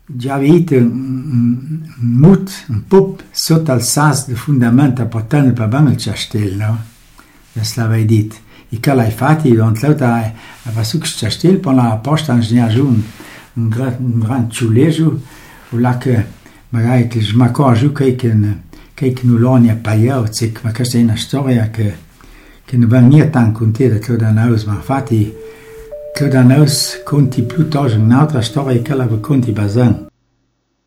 già avete un pup sotto il sas di fondamento a portare per bene il castello, no? Das l'avei dit. E che l'hai fatto, donc là, aveva su il castello, poi la posta ingegner giù un gran ciuleggio, o là che magari che smacò giù che nulloni a paio, ma questa è una storia che non va niente tanto contenta che da noi, ma infatti che da noi conti piuttosto un'altra storia che la conti basano.